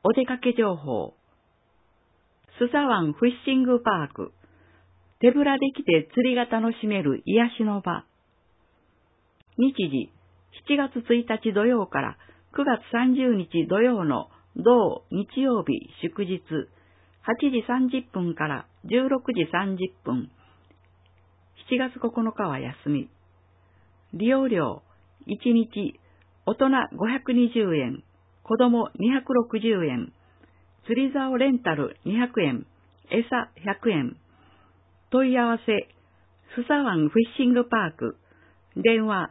お出かけ情報。スサ湾フィッシングパーク。手ぶらで来て釣りが楽しめる癒しの場。日時、7月1日土曜から9月30日土曜の同日曜日祝日、8時30分から16時30分。7月9日は休み。利用料、1日、大人520円、子供260円、釣り竿レンタル200円、餌100円。問い合わせ、スサ湾フィッシングパーク、電話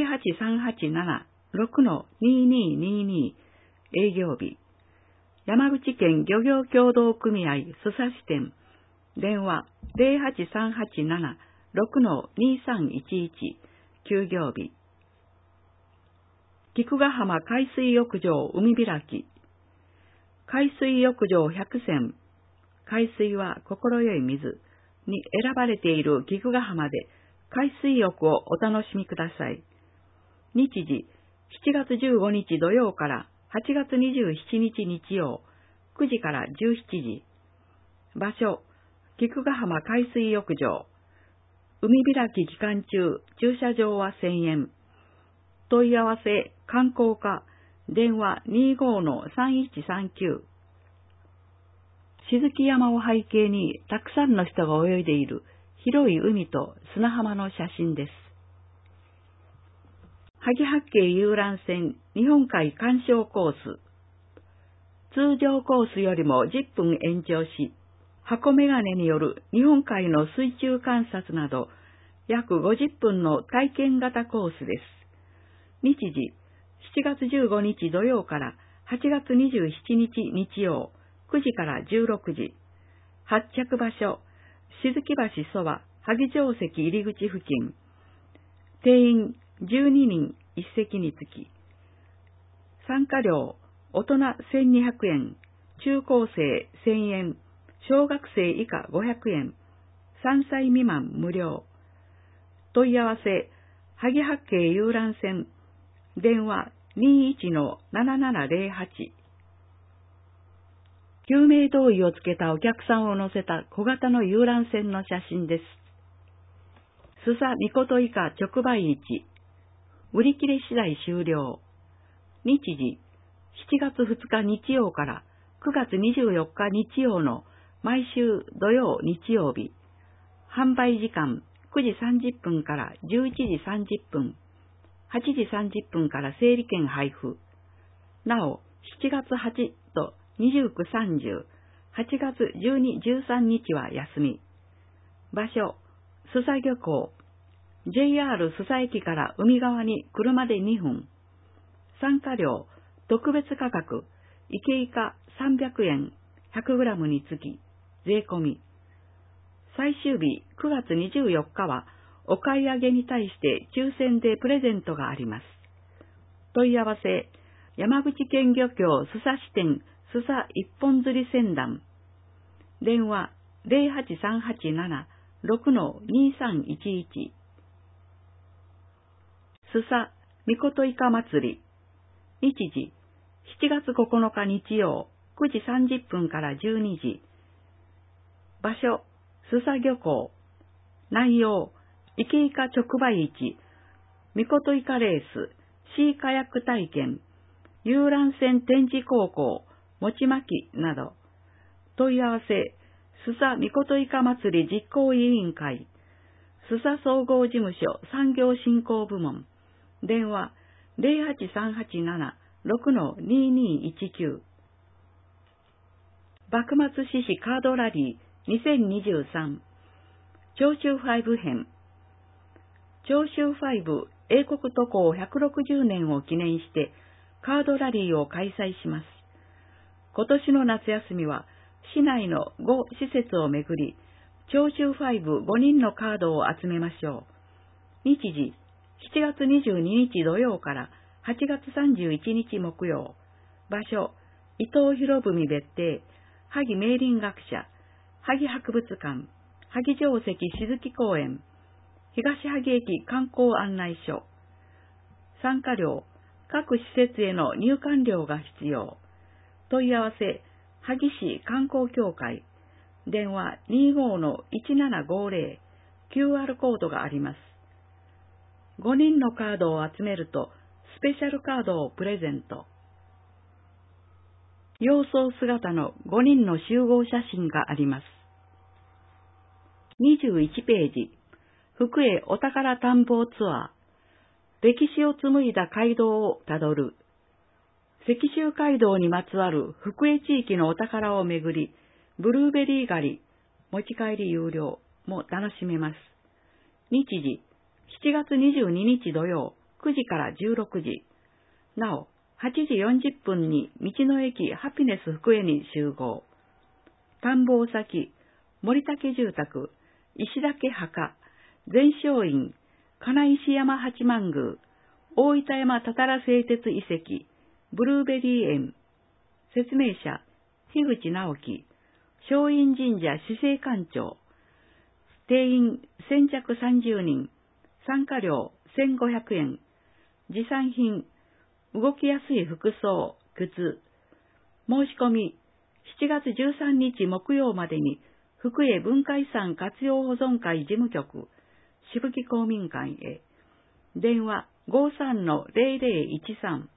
08387-6-2222、営業日。山口県漁業協同組合須佐支店、電話08387-6-2311、休業日。菊ヶ浜海水浴場海開き。海水浴場100選、海水は心よい水に選ばれている菊ヶ浜で海水浴をお楽しみください。日時、7月15日土曜から8月27日日曜、9時から17時。場所、菊ヶ浜海水浴場。海開き期間中、駐車場は1000円。問い合わせ、観光課、電話25-3139。雫山を背景にたくさんの人が泳いでいる広い海と砂浜の写真です。萩八景遊覧船日本海鑑賞コース。通常コースよりも10分延長し、箱メガネによる日本海の水中観察など約50分の体験型コースです。日時、7月15日土曜から8月27日日曜、9時から16時。発着場所、雫橋そば萩城跡入り口付近。定員12人1席につき。参加料、大人1200円、中高生1000円、小学生以下500円、3歳未満無料。問い合わせ、萩八景遊覧船、電話21-7708。救命胴衣をつけたお客さんを乗せた小型の遊覧船の写真です。須佐みこと以下直売市。売り切れ次第終了。日時、7月2日日曜から9月24日日曜の毎週土曜日曜日。販売時間9時30分から11時30分。8時30分から整理券配布。なお、7月8と29、30、8月12、13日は休み。場所、須佐漁港。JR 須佐駅から海側に車で2分。参加料、特別価格、イケイカ300円、100g につき、税込み。最終日9月24日は、お買い上げに対して抽選でプレゼントがあります。問い合わせ、山口県漁協須佐支店須佐一本釣り船団。電話08387-6-2311。須佐みこといか祭り。日時、7月9日日曜、9時30分から12時。場所、須佐漁港。内容、イケイカ直売市、みこといかレース、シーカヤック体験、遊覧船展示航行、餅巻きなど。問い合わせ、須佐みこといか祭り実行委員会、須佐総合事務所産業振興部門。電話08387-6-2219。幕末志士カードラリー2023。長州5編。長州5英国渡航160年を記念してカードラリーを開催します。今年の夏休みは市内の5施設を巡り、長州5人のカードを集めましょう。日時、7月22日土曜から8月31日木曜。場所、伊藤博文別邸、萩明林学者、萩博物館、萩城跡雫公園、東萩駅観光案内所。参加料、各施設への入館料が必要。 問い合わせ、萩市観光協会、電話 25-1750、QR コードがあります。5人のカードを集めると、スペシャルカードをプレゼント。洋装姿の5人の集合写真があります。21ページ、福江お宝探訪ツアー、歴史を紡いだ街道をたどる。石州街道にまつわる福江地域のお宝をめぐり、ブルーベリー狩り、持ち帰り有料も楽しめます。日時、7月22日土曜、9時から16時。なお、8時40分に道の駅ハピネス福江に集合。探訪先、森竹住宅、石岳墓、全勝院、金石山八幡宮、大分山たたら製鉄遺跡、ブルーベリー園。説明者、樋口直樹、松陰神社司政官庁。定員先着30人、参加料1500円。持参品、動きやすい服装、靴。申し込み、7月13日木曜までに、福江文化遺産活用保存会事務局、渋木公民館へ。電話 53-0013。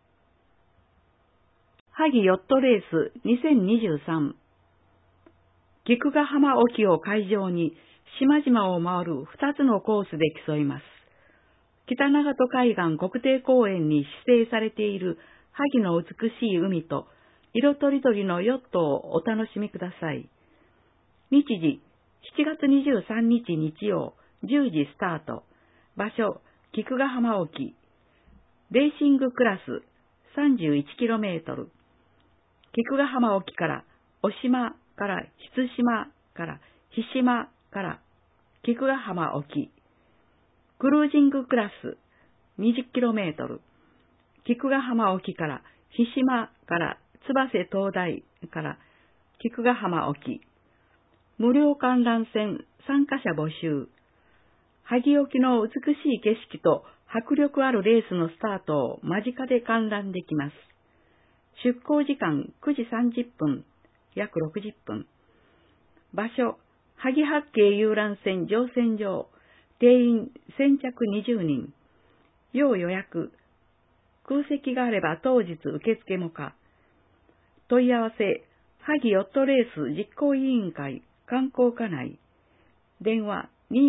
萩ヨットレース2023。菊ヶ浜沖を会場に、島々を回る2つのコースで競います。北長門海岸国定公園に指定されている萩の美しい海と色とりどりのヨットをお楽しみください。日時、7月23日日曜、10時スタート。場所、菊ヶ浜沖。レーシングクラス、31km。菊ヶ浜沖から、小島から菱島から菱島から菊ヶ浜沖。クルージングクラス 20km。菊ヶ浜沖から菱島から燕灯台から菊ヶ浜沖。無料観覧船参加者募集。萩沖の美しい景色と迫力あるレースのスタートを間近で観覧できます。出港時間9時30分、約60分。場所、萩八景遊覧船乗船場。定員先着20人。要予約。空席があれば当日受付も可。問い合わせ、萩ヨットレース実行委員会観光課内。電話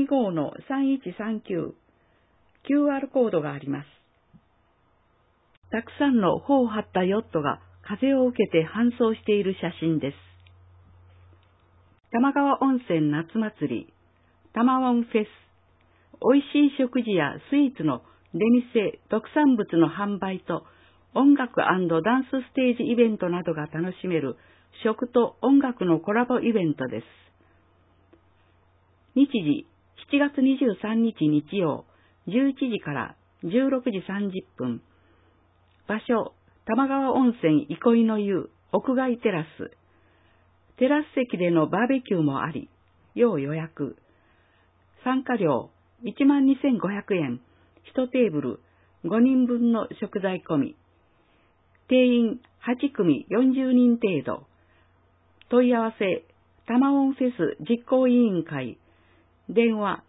25-3139。QR コードがあります。たくさんの帆を張ったヨットが風を受けて搬送している写真です。玉川温泉夏祭り、玉温フェス。美味しい食事やスイーツの出店、特産物の販売と音楽&ダンスステージイベントなどが楽しめる食と音楽のコラボイベントです。日時、7月23日日曜、11時から16時30分。場所、玉川温泉憩いの湯、屋外テラス。テラス席でのバーベキューもあり、要予約。参加料、12,500円、1テーブル、5人分の食材込み。定員8組40人程度。問い合わせ、玉温フェス実行委員会。電話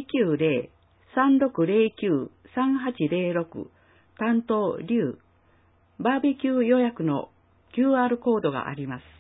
090-3609-3806。担当、龍。バーベキュー予約の QR コードがあります。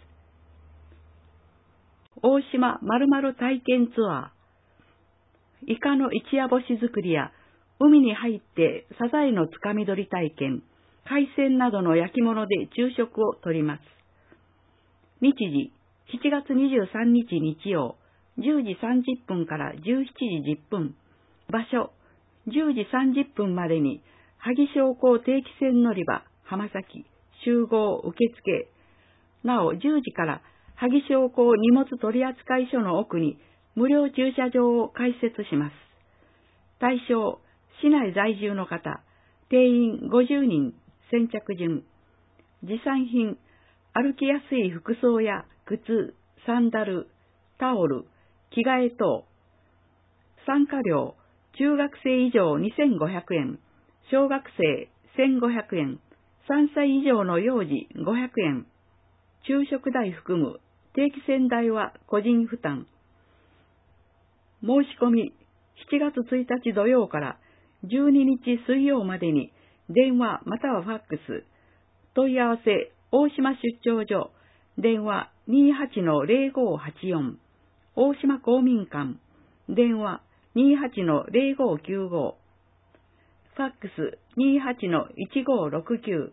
大島〇〇体験ツアー。イカの一夜干し作りや、海に入ってサザエのつかみ取り体験、海鮮などの焼き物で昼食をとります。日時、7月23日日曜、10時30分から17時10分。場所、10時30分までに、萩商工定期船乗り場、浜崎、集合受付。なお、10時から、萩商工荷物取扱所の奥に、無料駐車場を開設します。対象、市内在住の方、定員50人、先着順。持参品、歩きやすい服装や靴、サンダル、タオル、着替え等。参加料、中学生以上2,500円、小学生1,500円、3歳以上の幼児500円。 昼食代含む定期船代は個人負担。申し込み7月1日土曜から12日水曜までに電話またはファックス。問い合わせ大島出張所電話 28-0584 大島公民館電話 28-0595 ファックス 28-1569。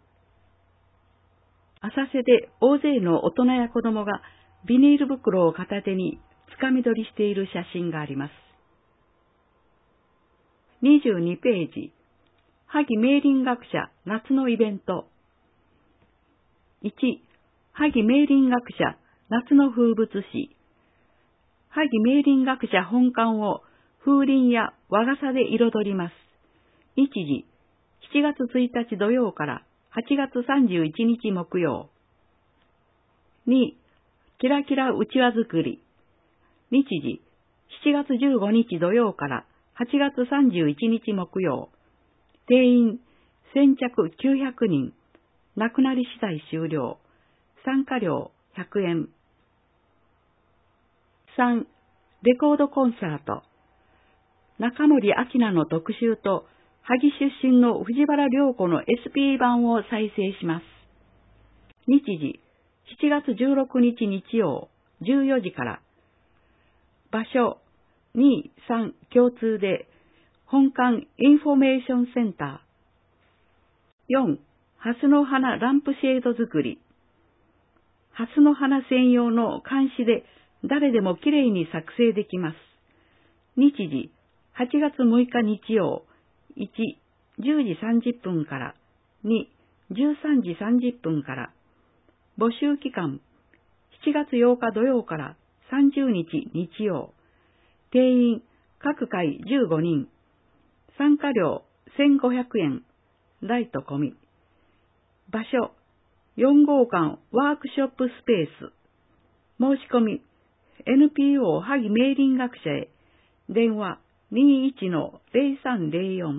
浅瀬で大勢の大人や子供がビニール袋を片手につかみ取りしている写真があります。22ページ。萩明林学者夏のイベント。1、萩明林学者夏の風物詩。萩明林学者本館を風鈴や和傘で彩ります。日時、7月1日土曜から8月31日木曜。2、キラキラうちわ作り。日時、7月15日土曜から8月31日木曜。定員、先着900人。なくなり次第終了。参加料100円。3、レコードコンサート。中森明菜の特集と、萩出身の藤原良子の SP 版を再生します。日時、7月16日日曜、14時から。場所、2、3共通で、本館インフォメーションセンター。4、ハスの花ランプシェード作り。ハスの花専用の鉗子で誰でもきれいに作成できます。日時、8月6日日曜、1、10時30分から、2、13時30分から。募集期間、7月8日土曜から30日日曜。定員、各回15人。参加料1500円。ライト込み。場所、4号館ワークショップスペース。申し込み、NPO 萩明林学者へ。電話 21-0304。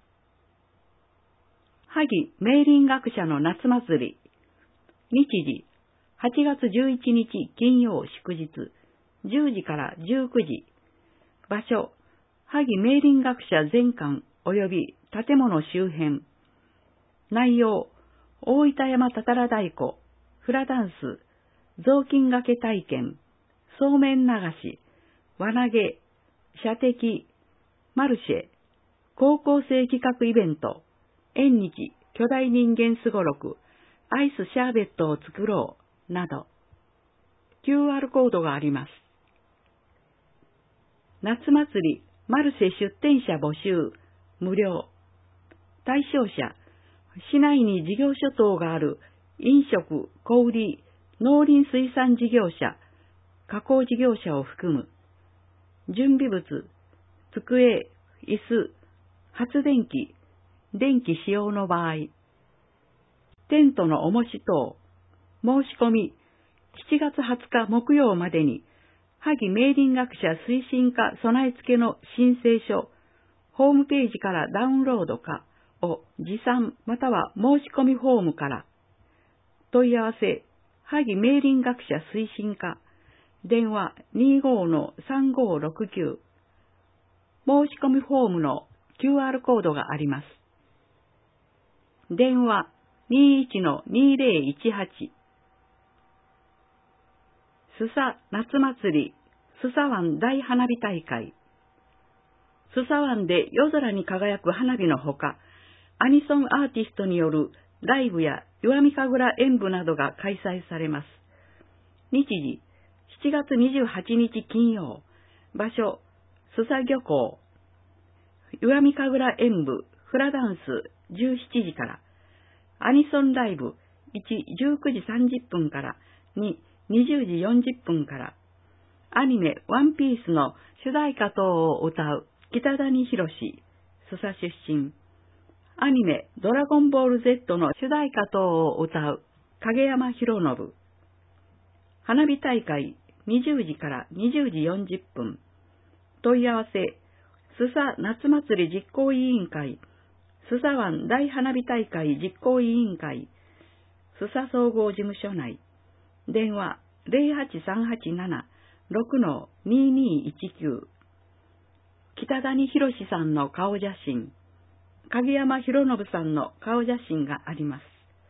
萩明林学者の夏祭り。日時、8月11日金曜祝日、10時から19時。場所、萩明林学者全館及び建物周辺。内容、大分山たたら太鼓、フラダンス、雑巾がけ体験、そうめん流し、輪投げ、射的、マルシェ、高校生企画イベント、縁日、巨大人間すごろく、アイスシャーベットを作ろう、など、QR コードがあります。夏祭り、マルシェ出店者募集、無料。対象者、市内に事業所等がある飲食、小売、農林水産事業者、加工事業者を含む。準備物、机、椅子、発電機、電気使用の場合。テントの重し等。申し込み、7月20日木曜までに、萩明林学者推進課備え付けの申請書、ホームページからダウンロードかを持参または申し込みフォームから。問い合わせ、萩明林学者推進課、電話 25-3569。申し込みフォームの QR コードがあります。電話 21-2018。須佐夏祭り、須佐湾大花火大会。須佐湾で夜空に輝く花火のほか、アニソンアーティストによるライブや石見神楽演舞などが開催されます。日時、7月28日金曜。場所、須佐漁港。石見神楽演舞、フラダンス17時から。アニソンライブ1、19時30分から。2、20時40分から。アニメワンピースの主題歌等を歌う北谷宏、須佐出身。アニメドラゴンボール Z の主題歌等を歌う影山博信。花火大会20時から20時40分。問い合わせ、須佐夏祭り実行委員会、須佐湾大花火大会実行委員会、須佐総合事務所内。 電話08387-6-2219。北谷博さんの顔写真、影山博信さんの顔写真があります。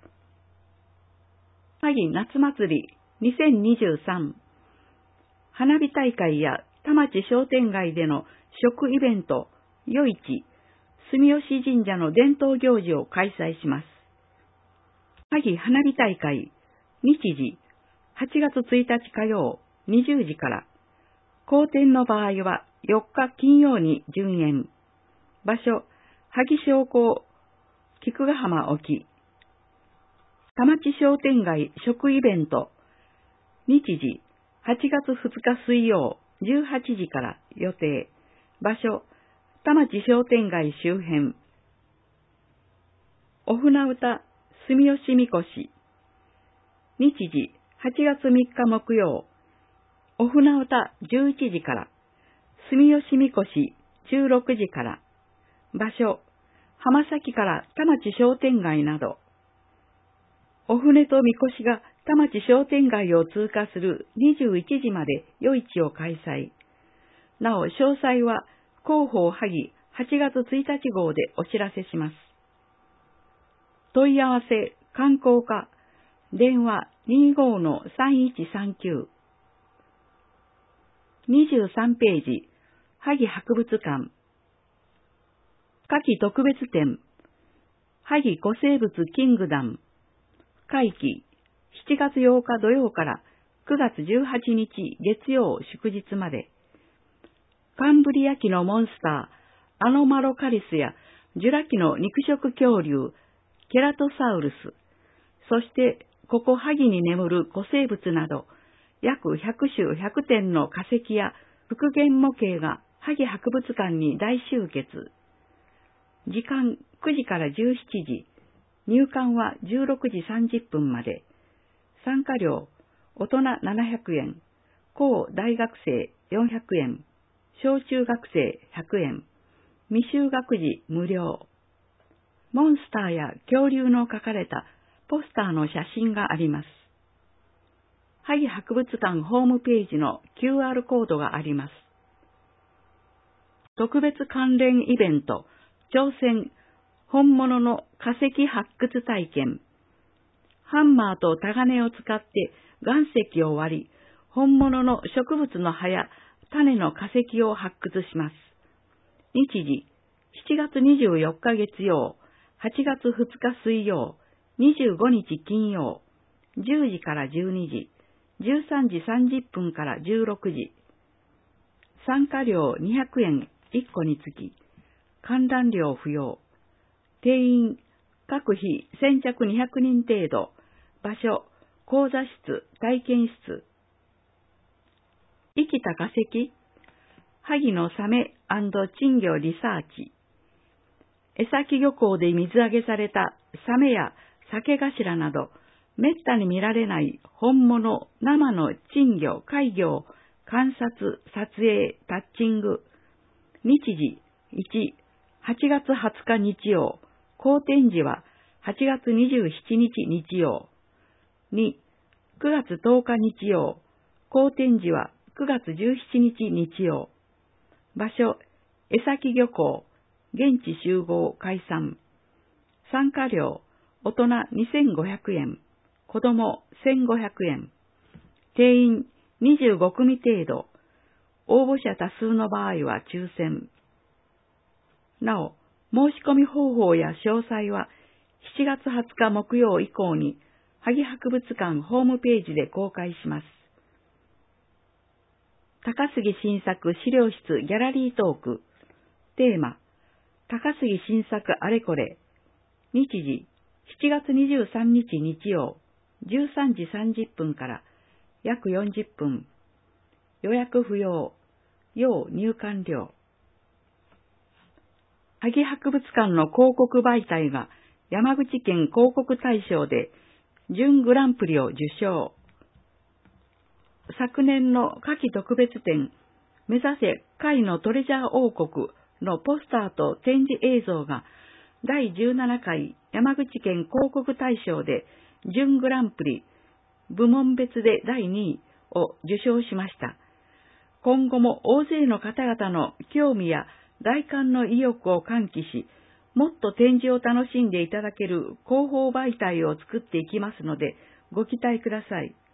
萩夏祭り2023花火大会や田町商店街での食イベント、夜市、住吉神社の伝統行事を開催します。萩花火大会、日時、8月1日火曜、20時から、後天の場合は4日金曜に順延。場所、萩商工、菊ヶ浜沖。田町商店街食イベント、日時、8月2日水曜、18時から予定。場所、田町商店街周辺。お船歌、住吉みこし。日時、8月3日木曜。お船歌11時から。住吉みこし16時から。場所、浜崎から田町商店街など。お船とみこしが田町商店街を通過する21時まで夜市を開催。なお、詳細は広報萩8月1日号でお知らせします。問い合わせ、観光課、電話25-3139。23ページ、萩博物館。夏季特別展、萩古生物キングダム。会期、7月8日土曜から9月18日月曜祝日まで。カンブリア紀のモンスター、アノマロカリスやジュラ紀の肉食恐竜、ケラトサウルス、そしてここ萩に眠る古生物など、約100種100点の化石や復元模型が萩博物館に大集結。時間9時から17時、入館は16時30分まで。参加料、大人700円、高大学生400円、小中学生100円、未就学児無料。モンスターや恐竜の描かれたポスターの写真があります。萩博物館ホームページの QR コードがあります。特別関連イベント、挑戦、本物の化石発掘体験。ハンマーとタガネを使って岩石を割り、本物の植物の葉や種の化石を発掘します。日時、7月24日月曜、8月2日水曜、25日金曜、10時から12時、13時30分から16時。参加料200円1個につき、観覧料不要。定員、各日先着200人程度。場所、講座室、体験室。生きた化石、萩のサメ&珍魚リサーチ。江崎漁港で水揚げされたサメや鮭頭など、めったに見られない本物生の珍魚、怪魚を観察、撮影、タッチング。日時、1、8月20日日曜。後展示は8月27日日曜。2、9月10日日曜。後展示は9月17日日曜。場所、江崎漁港。現地集合解散。参加料、大人2500円。子供1500円。定員25組程度。応募者多数の場合は抽選。なお、申し込み方法や詳細は7月20日木曜以降に萩博物館ホームページで公開します。高杉晋作資料室ギャラリートーク。テーマ、高杉晋作あれこれ。日時、7月23日日曜、13時30分から約40分。予約不要。要入館料。萩博物館の広告媒体が山口県広告大賞で準グランプリを受賞。昨年の夏季特別展、目指せ貝のトレジャー王国のポスターと展示映像が第17回山口県広告大賞で準グランプリ部門別で第2位を受賞しました。今後も大勢の方々の興味や来館の意欲を喚起し、もっと展示を楽しんでいただける広報媒体を作っていきますので、ご期待ください。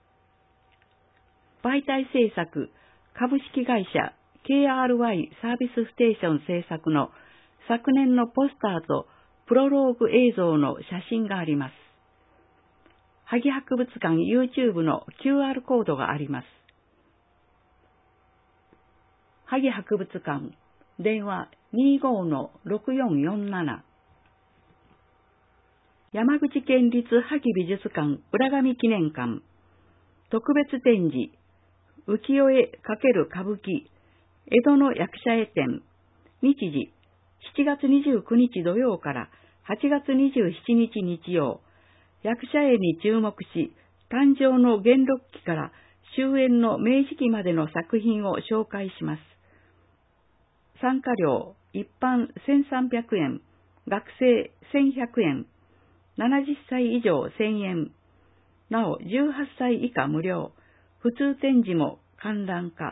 媒体制作株式会社 KRY サービスステーション制作の昨年のポスターとプロローグ映像の写真があります。萩博物館 YouTube の QR コードがあります。萩博物館電話 25-6447 山口県立萩美術館浦上記念館特別展示浮世絵×歌舞伎江戸の役者絵展日時7月29日土曜から8月27日日曜役者絵に注目し誕生の元禄期から終焉の明治期までの作品を紹介します。参加料一般1300円、学生1100円、70歳以上1000円、なお18歳以下無料、普通展示も観覧化。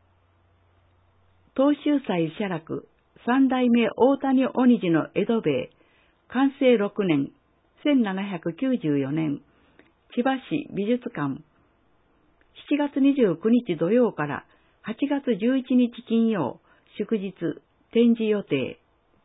東秀斎写楽三代目大谷鬼次の江戸兵衛、完成6年、1794年、千葉市美術館、7月29日土曜から8月11日金曜、祝日、展示予定。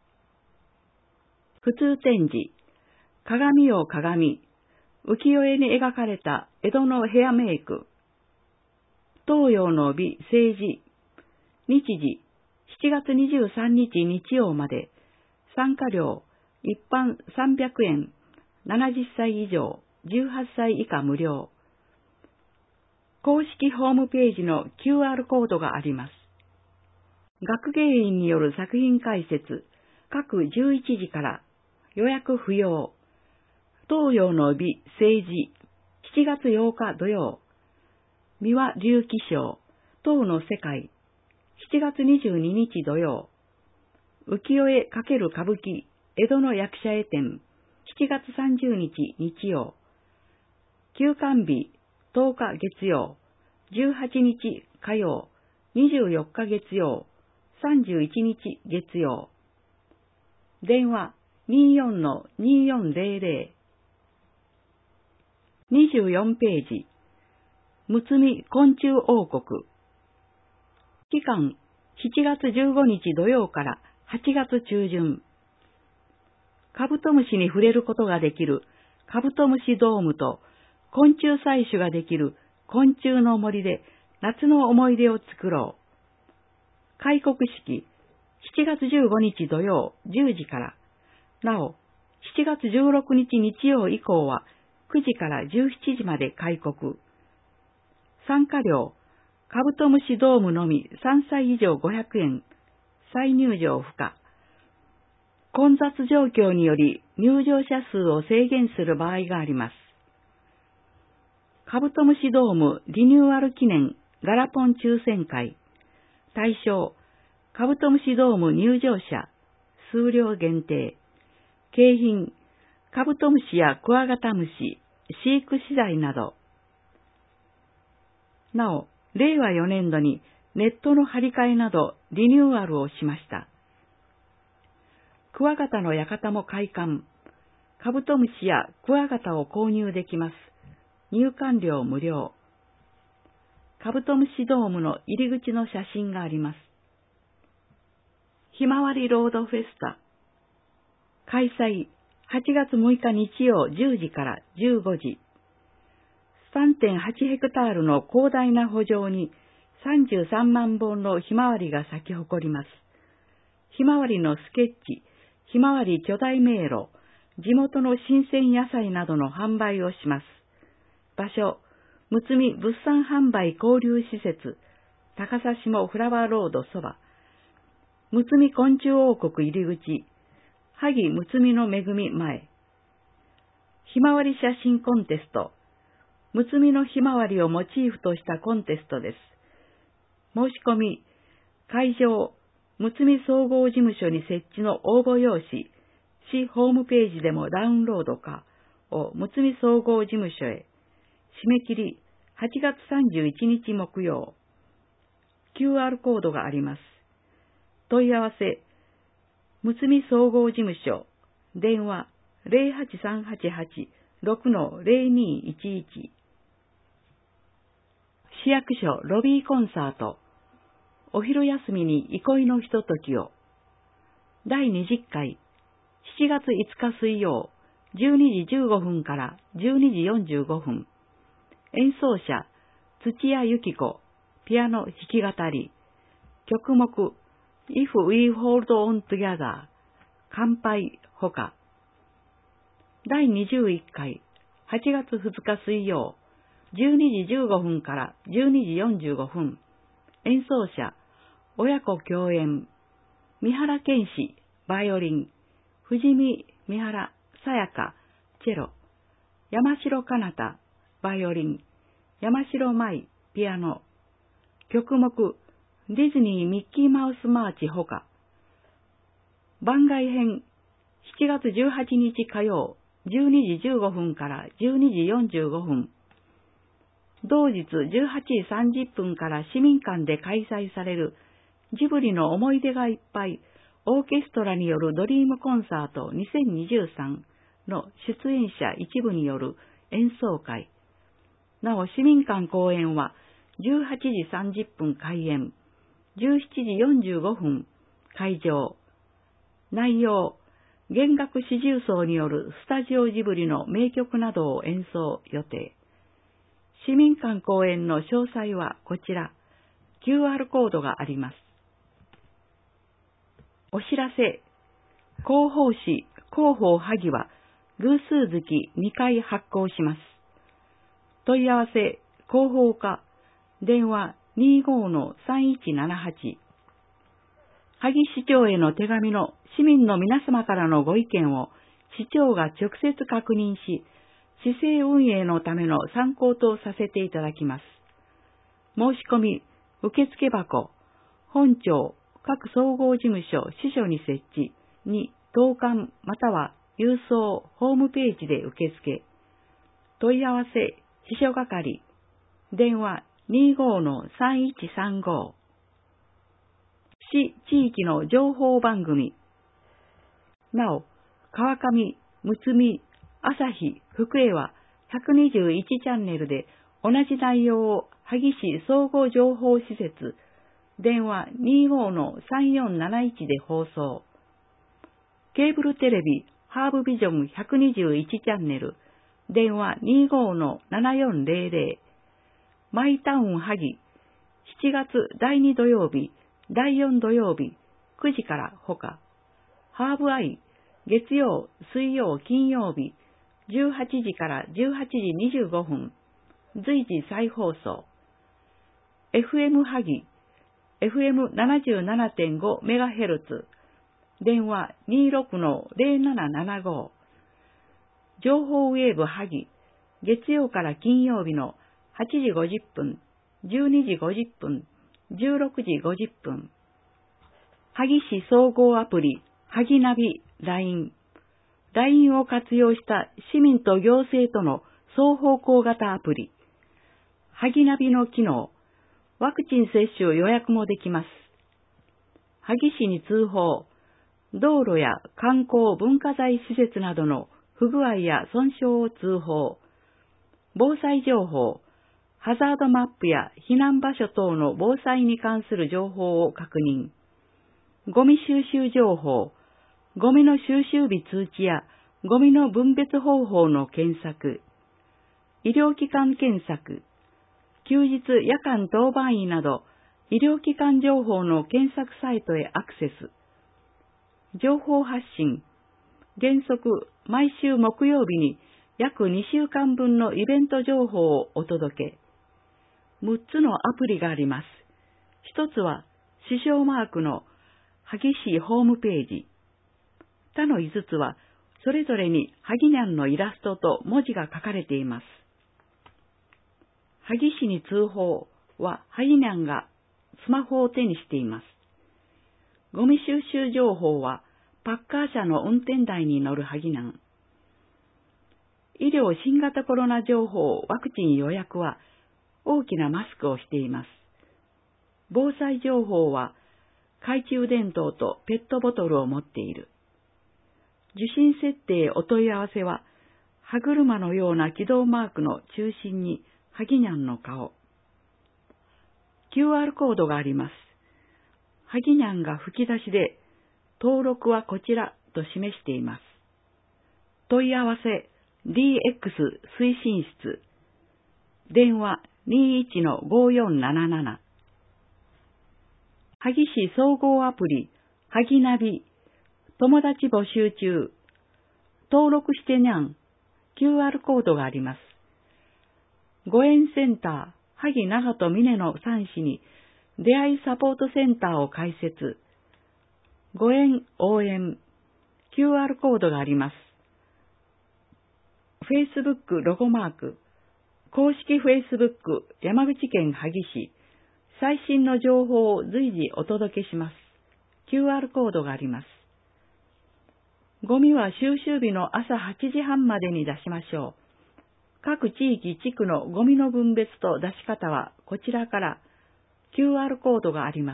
普通展示、鏡よ鏡、浮世絵に描かれた江戸のヘアメイク。東洋の美政治、日時、7月23日日曜まで、参加料、一般300円、70歳以上、18歳以下無料。公式ホームページの QR コードがあります。学芸員による作品解説、各11時から予約不要。東洋の美政治、7月8日土曜。三輪隆起賞、東の世界、7月22日土曜。浮世絵×歌舞伎、江戸の役者絵展、7月30日日曜。休館日、10日月曜、18日火曜、24日月曜、31日月曜。電話 24-2400。24ページ。むつみ昆虫王国。期間7月15日土曜から8月中旬。カブトムシに触れることができるカブトムシドームと昆虫採取ができる昆虫の森で夏の思い出を作ろう。開国式、7月15日土曜10時から、なお、7月16日日曜以降は9時から17時まで開国。参加料、カブトムシドームのみ3歳以上500円、再入場不可。混雑状況により入場者数を制限する場合があります。カブトムシドームリニューアル記念ガラポン抽選会。対象、カブトムシドーム入場者、数量限定。景品、カブトムシやクワガタムシ、飼育資材など。なお、令和4年度にネットの張り替えなどリニューアルをしました。クワガタの館も開館。カブトムシやクワガタを購入できます。入館料無料。カブトムシドームの入り口の写真があります。ひまわりロードフェスタ。開催8月6日日曜10時から15時。3.8 ヘクタールの広大な圃場に33万本のひまわりが咲き誇ります。ひまわりのスケッチ、ひまわり巨大迷路、地元の新鮮野菜などの販売をします。場所、むつみ物産販売交流施設、高佐下フラワーロードそば。むつみ昆虫王国入り口、萩むつみの恵み前。ひまわり写真コンテスト。むつみのひまわりをモチーフとしたコンテストです。申し込み、会場、むつみ総合事務所に設置の応募用紙、市ホームページでもダウンロードかをむつみ総合事務所へ。 締め切り8月31日木曜。QR コードがあります。問い合わせ、むつみ総合事務所、電話08388-6-0211。市役所ロビーコンサート、お昼休みに憩いのひとときを。第20回、7月5日水曜、12時15分から12時45分。演奏者、土屋由紀子、ピアノ弾き語り。曲目、If We Hold On Together、乾杯ほか。第21回、8月2日水曜、12時15分から12時45分。演奏者、親子共演。三原健士、バイオリン。藤見三原さやか、チェロ。山城かなた、バイオリン。山城舞、ピアノ。曲目、ディズニーミッキーマウスマーチほか。番外編、7月18日火曜、12時15分から12時45分。同日18時30分から市民館で開催されるジブリの思い出がいっぱいオーケストラによるドリームコンサート2023の出演者一部による演奏会。なお市民館公演は18時30分開演、17時45分会場。内容、弦楽四重奏によるスタジオジブリの名曲などを演奏予定。市民館公演の詳細はこちら、QR コードがあります。お知らせ、広報誌広報萩は偶数月2回発行します。問い合わせ、広報課、電話 25-3178。萩市長への手紙の市民の皆様からのご意見を市長が直接確認し、市政運営のための参考とさせていただきます。申し込み、受付箱、本庁、各総合事務所、支所に設置に投函または郵送、ホームページで受付。問い合わせ、支所係、電話 25-3135。市地域の情報番組。なお、川上、むつみ、朝日、福江は121チャンネルで同じ内容を萩市総合情報施設、電話 25-3471 で放送。ケーブルテレビ、ハーブビジョン121チャンネル、電話 25-7400。マイタウン萩、7月第2土曜日、第4土曜日、9時からほか。ハーブアイ、月曜、水曜、金曜日、18時から18時25分、随時再放送。FM 萩、FM77.5MHz、電話 26-0775。情報ウェーブ萩、月曜から金曜日の8時50分、12時50分、16時50分。萩市総合アプリ、萩ナビ LINE。LINE を活用した市民と行政との双方向型アプリ。萩ナビの機能、ワクチン接種予約もできます。萩市に通報、道路や観光文化財施設などの不具合や損傷を通報。防災情報、ハザードマップや避難場所等の防災に関する情報を確認。ゴミ収集情報、ゴミの収集日通知やゴミの分別方法の検索。医療機関検索。休日夜間当番医など医療機関情報の検索サイトへアクセス。情報発信。原則毎週木曜日に約2週間分のイベント情報をお届け。6つのアプリがあります。1つは視唱マークの萩市ホームページ。他の5つはそれぞれに萩にゃんのイラストと文字が書かれています。萩市に通報は萩にゃんがスマホを手にしています。ゴミ収集情報はパッカー車の運転台に乗る萩にゃん。 医療新型コロナ情報ワクチン予約は大きなマスクをしています。防災情報は懐中電灯とペットボトルを持っている。受信設定お問い合わせは歯車のような起動マークの中心にハギニャンの顔。QR コードがあります。ハギニャンが吹き出しで登録はこちらと示しています。問い合わせ DX 推進室。電話 21-5477。萩市総合アプリハギナビ。友達募集中。登録してにゃん。QR コードがあります。ご縁センター萩長門峰の3市に出会いサポートセンターを開設。ご縁応援 QR コードがあります。Facebook ロゴマーク公式 Facebook 山口県萩市最新の情報を随時お届けします。QR コードがあります。ゴミは収集日の朝8時半までに出しましょう。各地域地区のゴミの分別と出し方はこちらから QR コードがあります。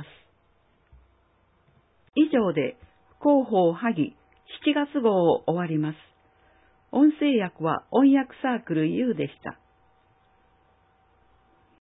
以上で広報萩7月号を終わります。音声訳は音訳サークル U でした。